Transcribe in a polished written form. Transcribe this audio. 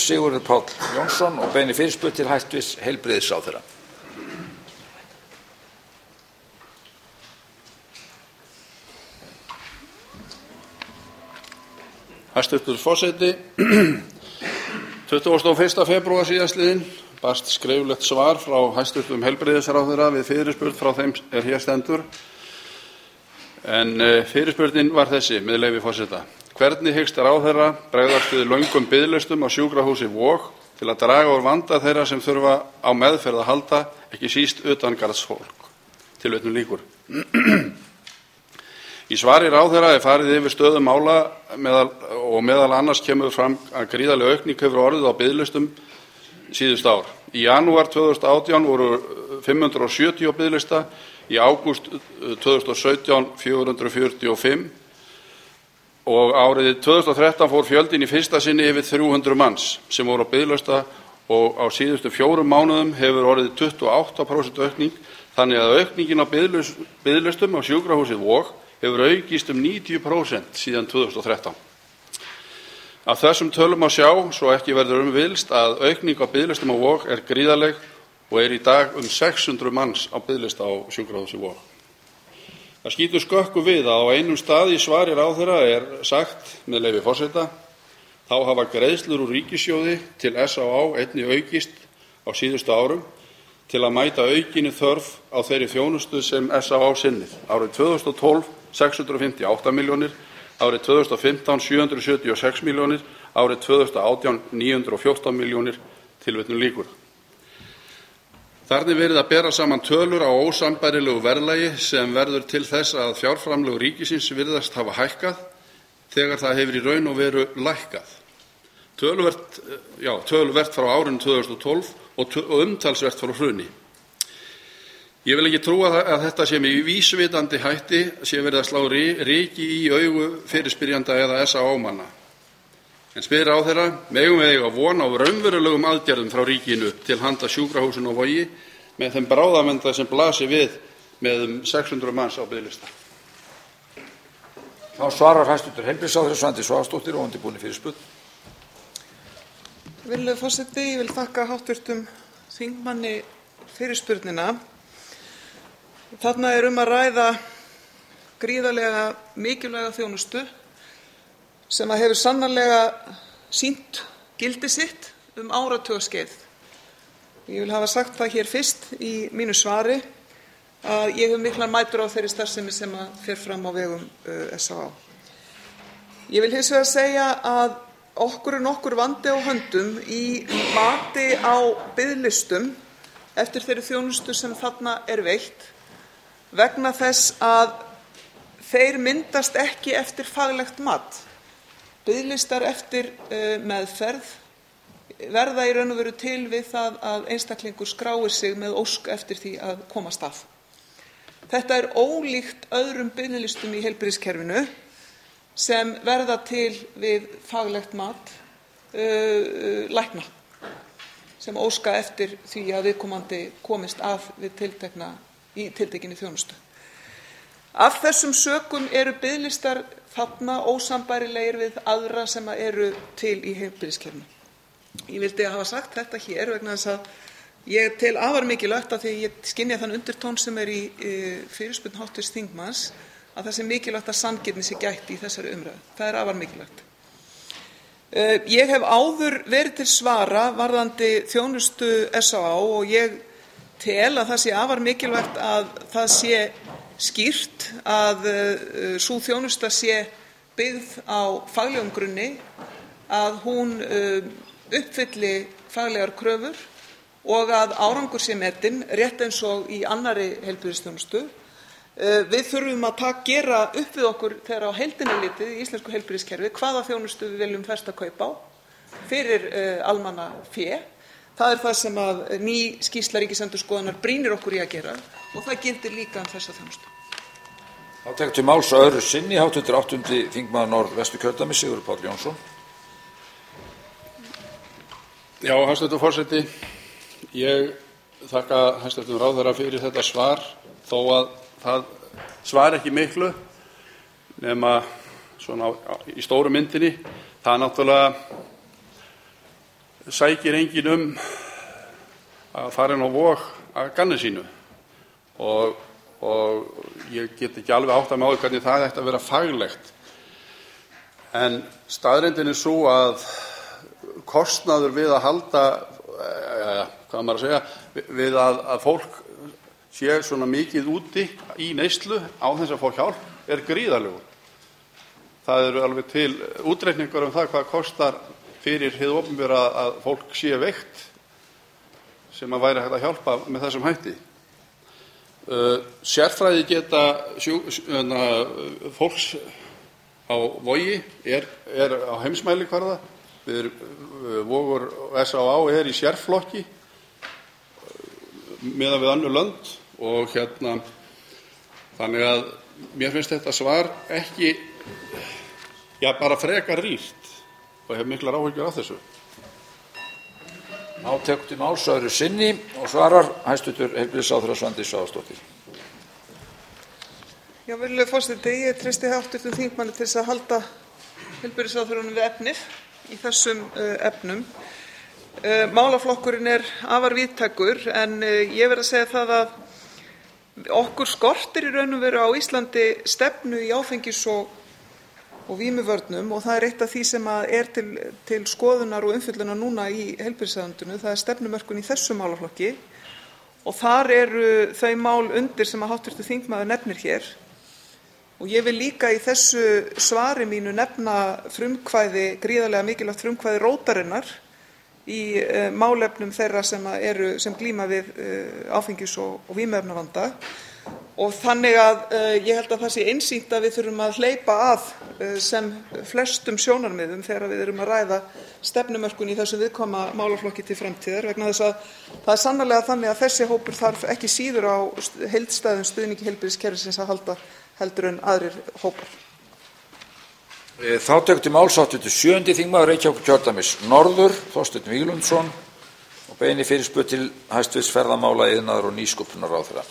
Sigurður Páll Jónsson og beinir fyrirspurn til hæstvirts heilbrigðisráðherra. Hæstvirtur forseti, 21. febrúar síðastliðinn barst skriflegt svar frá hæstvirtum heilbrigðisráðherra við fyrirspurn frá þeim hér stendur. En fyrirspurnin var þessi, með leyfi forseta: hvernig hyggst ráðherra bregðast við löngum biðlistum á sjúkrahúsi Vog til að draga úr vanda þeirra sem þurfa á meðferð að halda, ekki síst utangarðsfólk? Tilvitnun lýkur. Í svari ráðherra er farið yfir stöðu mála og meðal annars kemur fram að gríðarleg aukning hefur orðið á biðlistum síðustu ár. Í janúar 2018 voru 570 á biðlista, í ágúst 2017 445 og árið 2013 fór fjöldinn í fyrsta sinni yfir 300 manns sem voru á biðlista og á síðustu 4 mánuðum hefur orðið 28% aukning, þannig að aukningin á biðlistum á sjúkrahúsið Vog hefur aukist 90% síðan 2013. Af þessum tölum má sjá, svo ekki verður villst, að aukning á biðlistum á Vog er gríðarleg og er í dag 600 manns á biðlista á sjúkrahúsi Vog. Það skýtur skökku við að á einum stað í svari ráðherra er sagt, með leyfi forseta: þá hafa greiðslur úr ríkissjóði til SÁÁ einnig aukist á síðustu árum til að mæta aukinni þörf á þeirri þjónustu sem SÁÁ sinnir. Árið 2012 658 milljónir, árið 2015 776 milljónir, árið 2018 914 milljónir, tilvitnun lýkur. Þarna er verið að bera saman tölur á ósambærilegu verðlagi sem verður til þess að fjárframlög ríkisins virðast hafa hækkað þegar það hefur í raun og veru lækkað. Töluvert frá árinu 2012 og umtalsvert frá hruni. Ég vil ekki trúa að þetta sé með vísvitandi hætti sé verið að slá ryki í augu fyrirspyrjanda eða SÁÁ-manna. En spyr ráðherra: megum við eiga von á raunverulegum aðgerðum frá ríkinu til handa sjúkrahúsinu á Vogi með þeim bráðavanda sem blasir við með 600 manns á biðlista? Þá svarar hæstvirtur heilbrigðisráðherra Svandís Svavarsdóttir og undirbúin fyrirspurn. Virðulegur forseti, ég vil þakka hv. þingmanni fyrirspurnina. Þarna er að ræða gríðarlega mikilvæga þjónustu sem hefur sannarlega sýnt gildi sitt áratugaskeið. Ég vil hafa sagt það hér fyrst í mínu svari að ég hef miklar mætur á þeirri starfsemi sem fer fram á vegum SÁÁ. Ég vil hins vegar segja að okkur er nokkur vandi á höndum í mati á biðlistum eftir þeirri þjónustu sem þarna er veitt, vegna þess að þeir myndast ekki eftir faglegt mat. Biðlistar eftir meðferð verða í raun og veru til við það að einstaklingur skráir sig með ósk eftir því að komast af. Þetta er ólíkt öðrum biðlistum í heilbrigðiskerfinu sem verða til við faglegt mat lækna sem óska eftir því að viðkomandi komist af við í tiltekinni þjónustu. Af þessum sökum eru biðlistar þarna ósambærilegir við aðra sem eru til í heilbrigðiskerfinu. Ég vildi hafa sagt þetta hér vegna þess að ég tel afar mikilvægt, af því ég skynja þann undirtón sem er í fyrirspurn hv. þingmanns, að það sé mikilvægt að sanngirni sé gætt í þessari umræðu. Það er afar mikilvægt. Ég hef áður verið til svara varðandi þjónustu SÁÁ og ég tel að það sé afar mikilvægt að það sé skýrt að sú þjónusta sé byggð á faglegum grunni, að hún uppfylli faglegar kröfur og að árangur sé metinn rétt eins og í annarri heilbrigðisþjónustu. Við þurfum að gera upp við okkur þegar á heildina er litið í íslensku heilbrigðiskerfi hvaða þjónustu við viljum festa kaup á fyrir almannafé. Það er það sem að ný skýrsla Ríkisendurskoðunar brýnir okkur í að gera og það gildir líka þessa þjónustu. Þá tekur til máls öðru sinni hv. 8. þingmaður Norðvesturkjördæmis Sigurður Páll Jónsson. Já, hæstv. forseti, ég þakka hæstv. ráðherra fyrir þetta svar, þó að það svar ekki miklu nema svona í stóru myndinni. Það náttúrulega sækir enginn að fara inn á Vog að ganni sínu og ég get ekki alveg áttað mig á því hvernig það ætti að vera faglegt. En staðreyndin er sú að kostnaður við að halda, hvað maður að segja, við að fólk sé svona mikið úti í neyslu á þess að fá hjálp gríðarlegur. Það eru alveg til útreikningar það hvað kostar fyrir hið opinbera að fólk sé veikt sem að væri hægt að hjálpa með þessum hætti. Sérfræði geta fólks á Vogi á heimsmælikvarða. Vogur SÁÁ í sérflokki miðað við önnur lönd og þannig að mér finnst þetta svar ekki bara frekar rýrt og hef miklar áhyggjur af þessu. Tekur til máls öðru sinni og svarar hæstv. Heilbrigðisráðherra Svandís Svavarsdóttir. Já, virðulegur forseti, ég treysti hv. þingmanni til þess að halda heilbrigðisráðherranum við efnið í þessum efnum. Málaflokkurinn afar víðtækur en ég verð að segja það að okkur skortir í raun og veru á Íslandi stefnu í áfengis- og vímuvörnum og það eitt af því sem til skoðunar og umfjöllunar núna í heilbrigðisráðuneytinu. Það stefnumörkun í þessum málaflokki og þar eru þau mál undir sem að hv. þingmaður nefnir hér. Og ég vil líka í þessu svari mínu nefna frumkvæði, gríðarlega mikilvægt frumkvæði Rótarinnar í málefnum þeirra sem glíma við áfengis- og vímuefnavanda. Og þannig að ég held að það sé einsýnt að við þurfum að hleypa að sem flestum sjónarmiðum þegar við erum að ræða stefnumörkun í þessu viðkvæma málaflokki til framtíðar vegna þess að það sannarlega þannig að þessi hópur þarf ekki síður á heildstæðum stuðningi heilbrigðiskerfisins að halda heldur en aðrir hópar. Þá tekur til máls hv. 7. þingmaður Reykjavíkurkjördæmis norður, Þorsteinn Víglundsson og beinir fyrirspurn til hæstv. ferðamála, iðnaðar- og nýsköpunarráðherra.